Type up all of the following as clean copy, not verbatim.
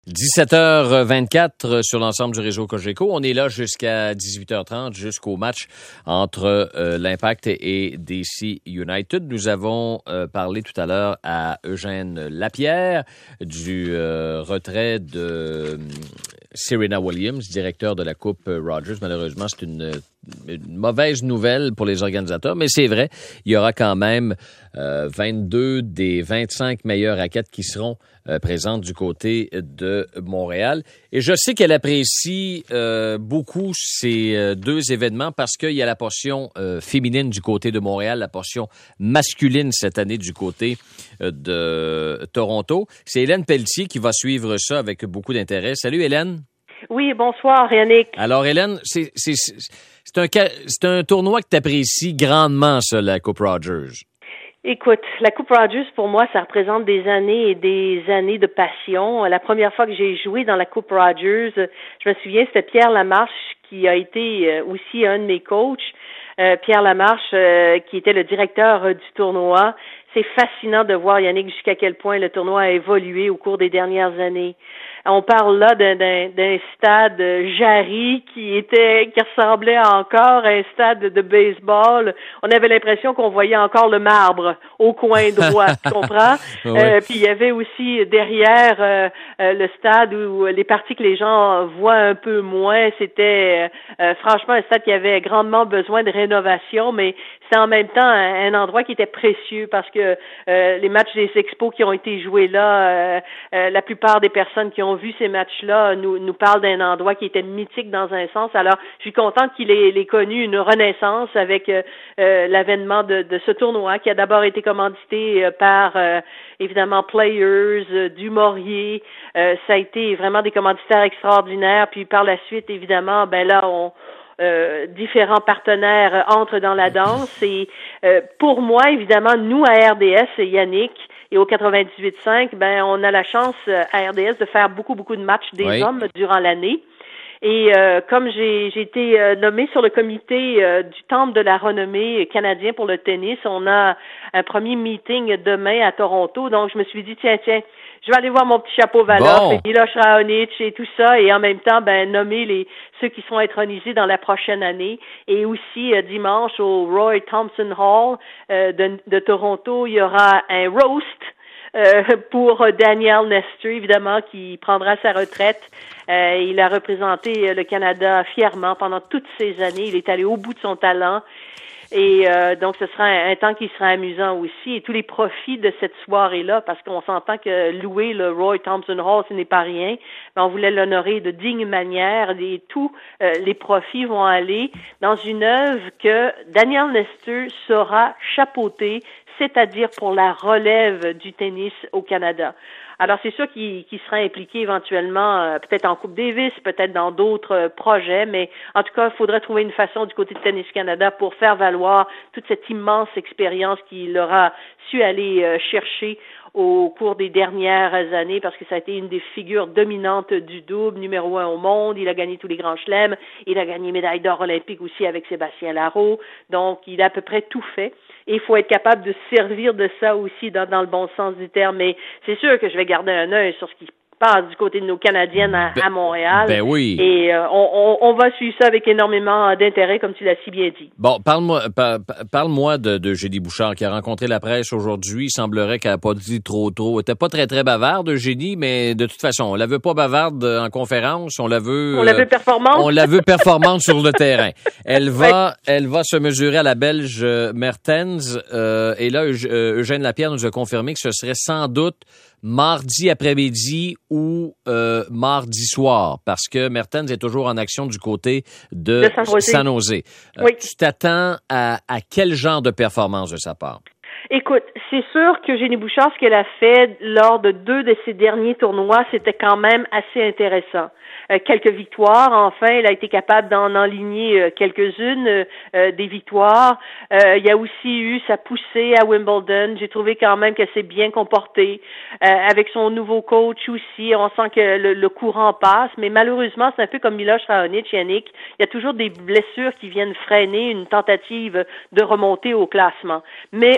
17h24 sur l'ensemble du réseau Cogeco. On est là jusqu'à 18h30, jusqu'au match entre l'Impact et DC United. Nous avons parlé tout à l'heure à Eugène Lapierre du retrait de Serena Williams, directeur de la Coupe Rogers. Malheureusement, c'est une mauvaise nouvelle pour les organisateurs, mais c'est vrai, il y aura quand même 22 des 25 meilleures raquettes qui seront présentes du côté de Montréal. Et je sais qu'elle apprécie beaucoup ces deux événements parce qu'il y a la portion féminine du côté de Montréal, la portion masculine cette année du côté de Toronto. C'est Hélène Pelletier qui va suivre ça avec beaucoup d'intérêt. Salut Hélène. Oui, bonsoir Yannick. Alors Hélène, c'est un tournoi que tu apprécies grandement, ça, la Coupe Rogers. Écoute, la Coupe Rogers, pour moi, ça représente des années et des années de passion. La première fois que j'ai joué dans la Coupe Rogers, je me souviens, c'était Pierre Lamarche qui a été aussi un de mes coachs. Pierre Lamarche, qui était le directeur du tournoi. C'est fascinant de voir, Yannick, jusqu'à quel point le tournoi a évolué au cours des dernières années. On parle là d'un stade Jarry qui ressemblait encore à un stade de baseball. On avait l'impression qu'on voyait encore le marbre au coin droit, tu comprends? Ouais. Puis il y avait aussi derrière le stade où les parties que les gens voient un peu moins. C'était franchement un stade qui avait grandement besoin de rénovation, mais c'était en même temps un endroit qui était précieux parce que les matchs des Expos qui ont été joués là, la plupart des personnes qui ont vu ces matchs-là nous parlent d'un endroit qui était mythique dans un sens. Alors, je suis contente qu'il ait connu une renaissance avec l'avènement de ce tournoi qui a d'abord été commandité par, évidemment, Players, Dumouriez. Ça a été vraiment des commanditaires extraordinaires. Puis par la suite, évidemment, différents partenaires entrent dans la danse. Et pour moi, évidemment, nous à RDS, Yannick, et au 98.5, on a la chance à RDS de faire beaucoup de matchs des hommes durant l'année. Et comme j'ai été nommée sur le comité du Temple de la renommée canadien pour le tennis, on a un premier meeting demain à Toronto. Donc, je me suis dit, tiens, je vais aller voir mon petit chapeau Valoff, et Miloš Raonic et tout ça, et en même temps, nommer ceux qui seront intronisés dans la prochaine année. Et aussi, dimanche, au Roy Thompson Hall de Toronto, il y aura un roast pour Daniel Nestor, évidemment, qui prendra sa retraite. Il a représenté le Canada fièrement pendant toutes ces années. Il est allé au bout de son talent. Et donc, ce sera un temps qui sera amusant aussi. Et tous les profits de cette soirée-là, parce qu'on s'entend que louer le Roy Thompson Hall, ce n'est pas rien, mais on voulait l'honorer de digne manière. Et tous les profits vont aller dans une œuvre que Daniel Nestor saura chapeauter, c'est-à-dire pour la relève du tennis au Canada. Alors, c'est sûr qu'il sera impliqué éventuellement, peut-être en Coupe Davis, peut-être dans d'autres projets, mais en tout cas, il faudrait trouver une façon du côté de Tennis Canada pour faire valoir toute cette immense expérience qu'il aura su aller chercher au cours des dernières années, parce que ça a été une des figures dominantes du double, numéro 1 au monde. Il a gagné tous les grands chelems. Il a gagné médaille d'or olympique aussi avec Sébastien Larreau. Donc, il a à peu près tout fait. Et il faut être capable de servir de ça aussi dans le bon sens du terme. Mais c'est sûr que je vais garder un œil sur ce qui passe du côté de nos Canadiennes à Montréal. Oui. Et on va suivre ça avec énormément d'intérêt, comme tu l'as si bien dit. Bon, parle-moi de Eugénie Bouchard qui a rencontré la presse aujourd'hui. Il semblerait qu'elle n'a pas dit trop. Elle n'était pas très, très bavarde, Eugénie, mais de toute façon, on la veut pas bavarde en conférence. On la veut performante. On la veut performante sur le terrain. Elle va se mesurer à la Belge Mertens. Et là, Eugène Lapierre nous a confirmé que ce serait sans doute mardi après-midi ou mardi soir, parce que Mertens est toujours en action du côté de San Jose. Oui. Tu t'attends à quel genre de performance de sa part? Écoute, c'est sûr que Eugénie Bouchard, ce qu'elle a fait lors de 2 de ses derniers tournois, c'était quand même assez intéressant. Quelques victoires, enfin, elle a été capable d'en enligner quelques-unes des victoires. Il y a aussi eu sa poussée à Wimbledon. J'ai trouvé quand même qu'elle s'est bien comportée. Avec son nouveau coach aussi, on sent que le courant passe, mais malheureusement, c'est un peu comme Miloš Raonic, Yannick. Il y a toujours des blessures qui viennent freiner une tentative de remonter au classement. Mais au moins,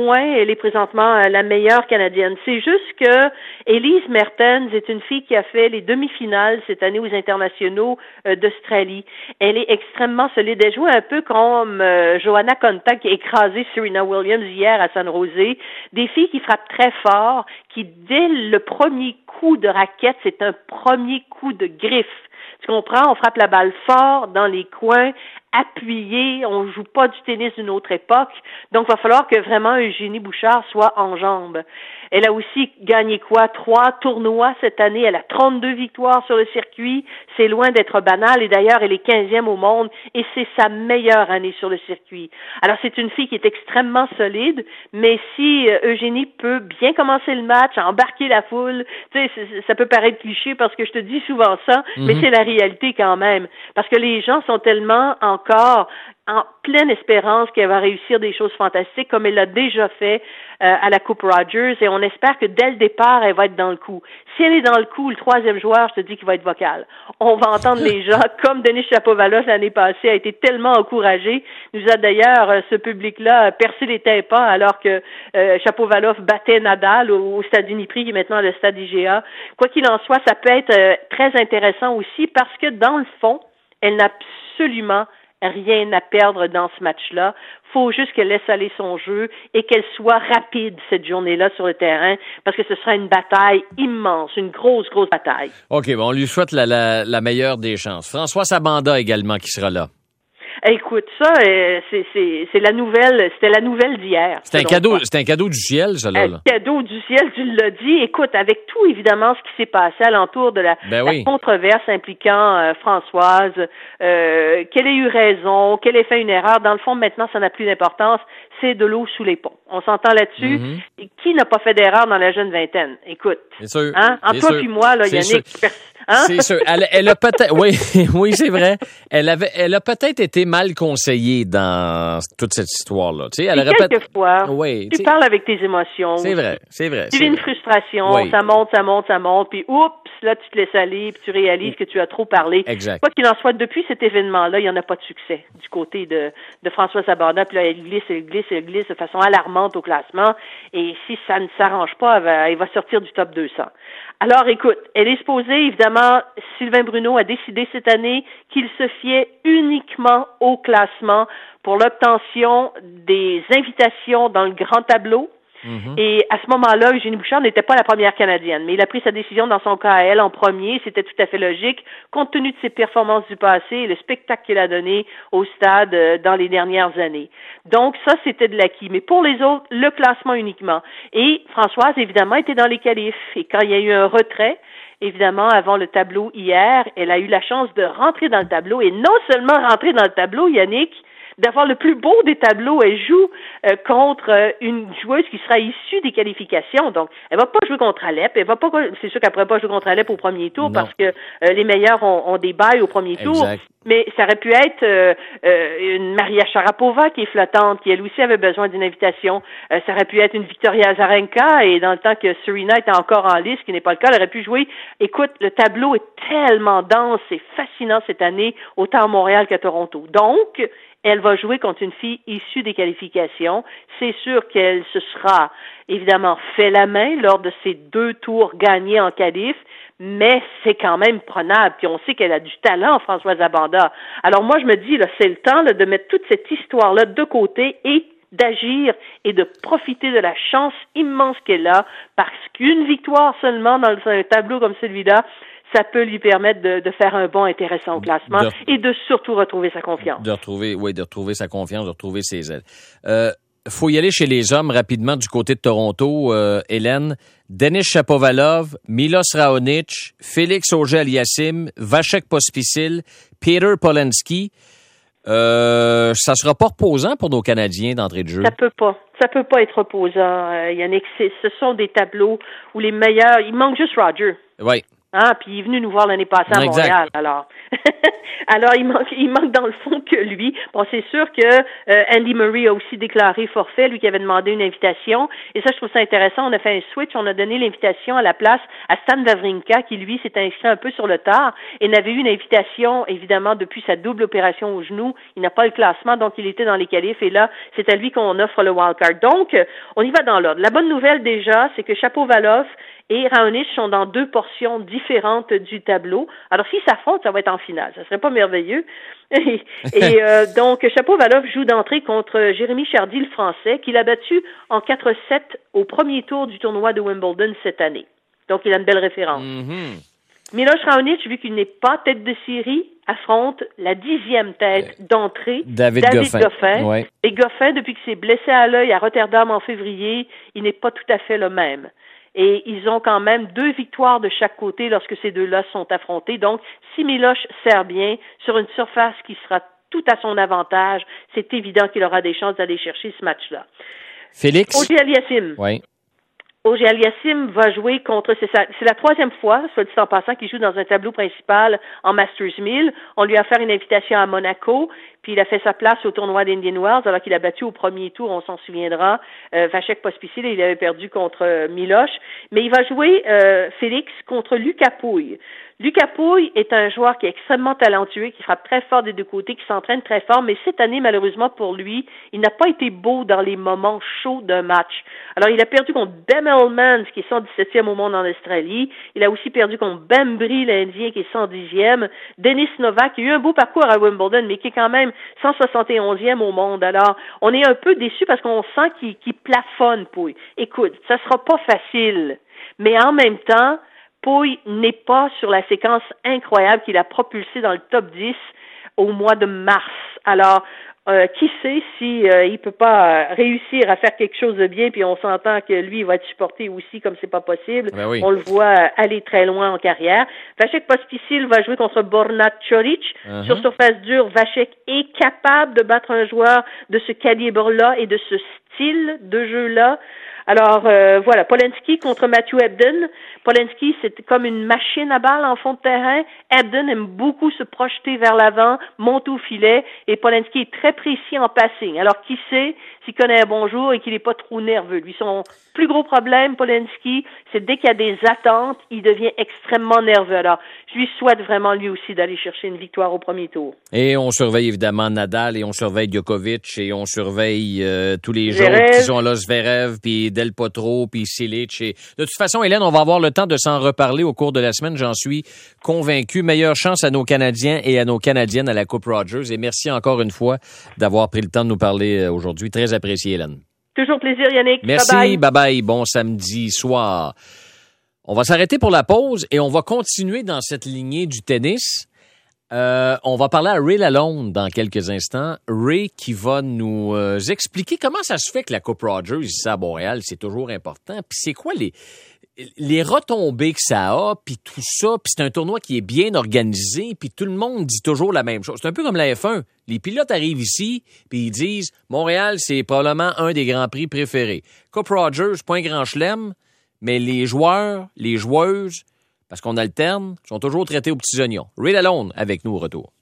loin, elle est présentement la meilleure Canadienne. C'est juste que Elise Mertens est une fille qui a fait les demi-finales cette année aux internationaux d'Australie. Elle est extrêmement solide. Elle joue un peu comme Johanna Konta qui a écrasé Serena Williams hier à San Jose. Des filles qui frappent très fort, qui dès le premier coup de raquette, c'est un premier coup de griffe. Tu comprends? On frappe la balle fort dans les coins, appuyé, on joue pas du tennis d'une autre époque. Donc, il va falloir que vraiment Eugénie Bouchard soit en jambes. Elle a aussi gagné 3 tournois cette année. Elle a 32 victoires sur le circuit. C'est loin d'être banal. Et d'ailleurs, elle est 15e au monde et c'est sa meilleure année sur le circuit. Alors, c'est une fille qui est extrêmement solide, mais si Eugénie peut bien commencer le match, embarquer la foule, tu sais, ça peut paraître cliché parce que je te dis souvent ça, mais c'est la réalité quand même. Parce que les gens sont tellement encore en pleine espérance qu'elle va réussir des choses fantastiques comme elle l'a déjà fait à la Coupe Rogers et on espère que dès le départ, elle va être dans le coup. Si elle est dans le coup, le troisième joueur, je te dis qu'il va être vocal. On va entendre les gens, comme Denis Shapovalov l'année passée a été tellement encouragé, nous a d'ailleurs, ce public-là, percé les tympans alors que Shapovalov battait Nadal au stade Uniprix, qui est maintenant le stade IGA. Quoi qu'il en soit, ça peut être très intéressant aussi parce que dans le fond, elle n'a absolument rien à perdre dans ce match-là. Faut juste qu'elle laisse aller son jeu et qu'elle soit rapide cette journée-là sur le terrain parce que ce sera une bataille immense, une grosse bataille. OK, bon, on lui souhaite la meilleure des chances. François Sabanda également qui sera là. Écoute, ça, c'est la nouvelle, c'était la nouvelle d'hier. C'est un cadeau du ciel, ça, là. Un cadeau du ciel, tu l'as dit. Écoute, avec tout, évidemment, ce qui s'est passé alentour de la controverse impliquant Françoise, qu'elle ait eu raison, qu'elle ait fait une erreur, dans le fond, maintenant, ça n'a plus d'importance. C'est de l'eau sous les ponts. On s'entend là-dessus. Et qui n'a pas fait d'erreur dans la jeune vingtaine? Écoute. C'est sûr. Hein? Entre toi puis moi, là, Yannick. C'est sûr. Elle a peut-être, oui, c'est vrai. Elle a peut-être été mal conseillée dans toute cette histoire-là. Tu sais, elle aurait quelquefois. Oui. Tu parles avec tes émotions. C'est vrai. Tu vis une frustration. Oui. Ça monte. Puis, oups, là, tu te laisses aller, puis tu réalises que tu as trop parlé. Exact. Quoi qu'il en soit, depuis cet événement-là, il n'y en a pas de succès du côté de François Sabanda. Puis là, elle glisse de façon alarmante au classement. Et si ça ne s'arrange pas, elle va sortir du top 200. Alors, écoute, elle est supposée, évidemment, Sylvain Bruno a décidé cette année qu'il se fiait uniquement au classement pour l'obtention des invitations dans le grand tableau. Et à ce moment-là, Eugénie Bouchard n'était pas la première Canadienne, mais il a pris sa décision dans son cas à elle en premier. C'était tout à fait logique, compte tenu de ses performances du passé et le spectacle qu'elle a donné au stade dans les dernières années. Donc ça, c'était de l'acquis. Mais pour les autres, le classement uniquement. Et Françoise, évidemment, était dans les qualifs. Et quand il y a eu un retrait, évidemment, avant le tableau hier, elle a eu la chance de rentrer dans le tableau. Et non seulement rentrer dans le tableau, Yannick, d'avoir le plus beau des tableaux. Elle joue contre une joueuse qui sera issue des qualifications. Donc, elle va pas jouer contre Alep. C'est sûr qu'elle pourrait pas jouer contre Alep au premier tour parce que les meilleurs ont des bails au premier tour. Mais ça aurait pu être une Maria Sharapova qui est flottante, qui elle aussi avait besoin d'une invitation. Ça aurait pu être une Victoria Azarenka et dans le temps que Serena était encore en lice, ce qui n'est pas le cas, elle aurait pu jouer. Écoute, le tableau est tellement dense et fascinant cette année, autant à Montréal qu'à Toronto. Donc, elle va jouer contre une fille issue des qualifications. C'est sûr qu'elle se sera évidemment fait la main lors de ces 2 tours gagnés en qualif, mais c'est quand même prenable. Puis on sait qu'elle a du talent, Françoise Sabanda. Alors moi, je me dis, là, c'est le temps là, de mettre toute cette histoire-là de côté et d'agir et de profiter de la chance immense qu'elle a, parce qu'une victoire seulement dans un tableau comme celui-là, ça peut lui permettre de faire un bond intéressant au classement et de surtout retrouver sa confiance. De retrouver sa confiance, de retrouver ses ailes. Faut y aller chez les hommes rapidement du côté de Toronto, Hélène. Denis Shapovalov, Milos Raonic, Félix Auger-Aliassime, Vasek Pospisil, Peter Polansky. Ça sera pas reposant pour nos Canadiens d'entrée de jeu. Ça peut pas être reposant, Yannick. Ce sont des tableaux où les meilleurs, il manque juste Roger. Oui. Ah, puis il est venu nous voir l'année passée à Montréal, alors. Alors, il manque dans le fond que lui. Bon, c'est sûr que Andy Murray a aussi déclaré forfait, lui qui avait demandé une invitation. Et ça, je trouve ça intéressant. On a fait un switch. On a donné l'invitation à la place à Stan Wawrinka, qui, lui, s'est inscrit un peu sur le tard et n'avait eu une invitation, évidemment, depuis sa double opération au genou. Il n'a pas le classement, donc il était dans les qualifs. Et là, c'est à lui qu'on offre le wildcard. Donc, on y va dans l'ordre. La bonne nouvelle, déjà, c'est que Shapovalov et Raonic sont dans 2 portions différentes du tableau. Alors, s'ils s'affrontent, ça va être en finale. Ça serait pas merveilleux. Donc, Shapovalov joue d'entrée contre Jérémy Chardy, le Français, qui l'a battu en 4-7 au premier tour du tournoi de Wimbledon cette année. Donc, il a une belle référence. Miloš Raonic, vu qu'il n'est pas tête de série, affronte la 10e tête d'entrée, David Goffin. Ouais. Et Goffin, depuis qu'il s'est blessé à l'œil à Rotterdam en février, il n'est pas tout à fait le même. Et ils ont quand même 2 victoires de chaque côté lorsque ces deux-là sont affrontés. Donc, si Miloš sert bien sur une surface qui sera tout à son avantage, c'est évident qu'il aura des chances d'aller chercher ce match-là. Félix? Auger-Aliassime. Oui. Auger-Aliassime va jouer contre, c'est la 3e fois, soit dit en passant, qu'il joue dans un tableau principal en Masters 1000. On lui a fait une invitation à Monaco, puis il a fait sa place au tournoi d'Indian Wells, alors qu'il a battu au premier tour, on s'en souviendra, Vasek Pospisil, et il avait perdu contre Miloš. Mais il va jouer, Félix, contre Lucas Pouille. Lucas Pouille est un joueur qui est extrêmement talentueux, qui frappe très fort des 2 côtés, qui s'entraîne très fort, mais cette année, malheureusement pour lui, il n'a pas été beau dans les moments chauds d'un match. Alors, il a perdu contre Ben Hellmans, qui est 117e au monde en Australie. Il a aussi perdu contre Bembry, l'Indien, qui est 110e. Denis Novak, qui a eu un beau parcours à Wimbledon, mais qui est quand même 171e au monde. Alors, on est un peu déçus parce qu'on sent qu'il plafonne, Pouille. Écoute, ça sera pas facile, mais en même temps, Pouille n'est pas sur la séquence incroyable qu'il a propulsée dans le top 10 au mois de mars. Alors, qui sait si il peut pas réussir à faire quelque chose de bien, puis on s'entend que lui, il va être supporté aussi comme c'est pas possible. Ben oui. On le voit aller très loin en carrière. Vasek Pospisil va jouer contre Borna Coric. Sur surface dure, Vasek est capable de battre un joueur de ce calibre-là et de ce style de jeu-là. Alors, voilà, Polanski contre Matthew Ebden. Polanski, c'est comme une machine à balles en fond de terrain. Ebden aime beaucoup se projeter vers l'avant, monter au filet, et Polanski est très précis en passing. Alors, qui sait s'il connaît un bon jour et qu'il n'est pas trop nerveux. Lui, son plus gros problème, Polanski, c'est dès qu'il y a des attentes, il devient extrêmement nerveux. Alors, je lui souhaite vraiment, lui aussi, d'aller chercher une victoire au premier tour. Et on surveille évidemment Nadal, et on surveille Djokovic, et on surveille tous les joueurs qui sont là, Zverev, puis Del Potro, puis Cilic. Et de toute façon, Hélène, on va avoir le temps de s'en reparler au cours de la semaine, j'en suis convaincu. Meilleure chance à nos Canadiens et à nos Canadiennes à la Coupe Rogers. Et merci encore une fois d'avoir pris le temps de nous parler aujourd'hui. Très apprécié, Hélène. Toujours plaisir, Yannick. Merci, bye-bye. Bon samedi soir. On va s'arrêter pour la pause et on va continuer dans cette lignée du tennis. On va parler à Ray Lalonde dans quelques instants. Ray qui va nous expliquer comment ça se fait que la Coupe Rogers ici à Montréal, c'est toujours important. Puis c'est quoi les retombées que ça a, puis tout ça. Puis c'est un tournoi qui est bien organisé, puis tout le monde dit toujours la même chose. C'est un peu comme la F1. Les pilotes arrivent ici, puis ils disent « Montréal, c'est probablement un des grands prix préférés. Coupe Rogers, pas un grand chelem, mais les joueurs, les joueuses, parce qu'on alterne, sont toujours traités aux petits oignons. » Ray Lalonde avec nous au retour.